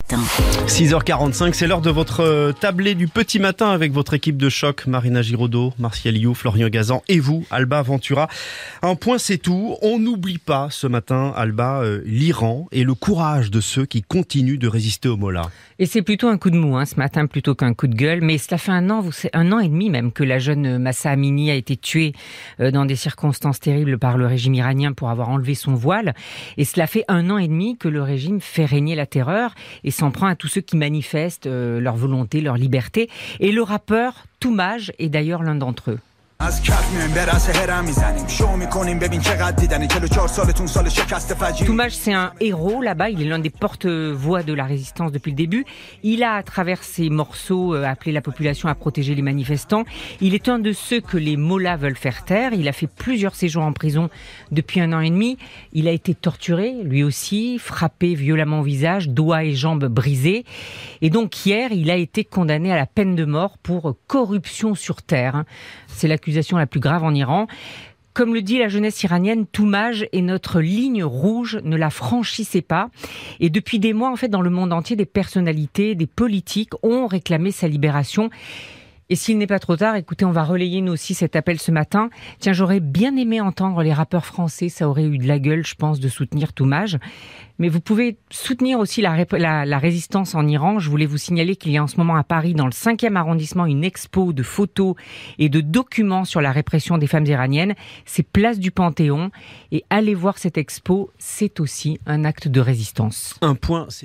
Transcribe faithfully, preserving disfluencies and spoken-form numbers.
matin. six heures quarante-cinq, c'est l'heure de votre tablé du petit matin avec votre équipe de choc, Marina Giraudot, Martial You, Florian Gazan et vous, Alba Ventura. Un point, c'est tout. On n'oublie pas ce matin, Alba, euh, l'Iran et le courage de ceux qui continuent de résister au Mollah. Et c'est plutôt un coup de mou hein, ce matin plutôt qu'un coup de gueule, mais cela fait un an, vous savez, un an et demi même que la jeune Mahsa Amini a été tuée euh, dans des circonstances terribles par le régime iranien pour avoir enlevé son voile. Et cela fait un an et demi que le régime fait régner la terreur et s'en prend à tous ceux qui manifestent euh, leur volonté, leur liberté. Et le rappeur Toumaj est d'ailleurs l'un d'entre eux. Toumaj, c'est un héros là-bas, il est l'un des porte-voix de la résistance depuis le début. Il a, à travers ses morceaux, appelé la population à protéger les manifestants. Il est un de ceux que les mollahs veulent faire taire. Il a fait plusieurs séjours en prison depuis un an et demi. Il a été torturé, lui aussi, frappé violemment au visage, doigts et jambes brisés. Et donc hier, il a été condamné à la peine de mort pour corruption sur terre. C'est l'accusation la plus grave en Iran. Comme le dit la jeunesse iranienne, Toumaj est notre ligne rouge, ne la franchissez pas. Et depuis des mois, en fait, dans le monde entier, des personnalités, des politiques ont réclamé sa libération. Et s'il n'est pas trop tard, écoutez, on va relayer nous aussi cet appel ce matin. Tiens, j'aurais bien aimé entendre les rappeurs français, ça aurait eu de la gueule, je pense, de soutenir Toumaj. Mais vous pouvez soutenir aussi la, la, la résistance en Iran. Je voulais vous signaler qu'il y a en ce moment à Paris, dans le cinquième arrondissement, une expo de photos et de documents sur la répression des femmes iraniennes. C'est place du Panthéon. Et aller voir cette expo, c'est aussi un acte de résistance. Un point,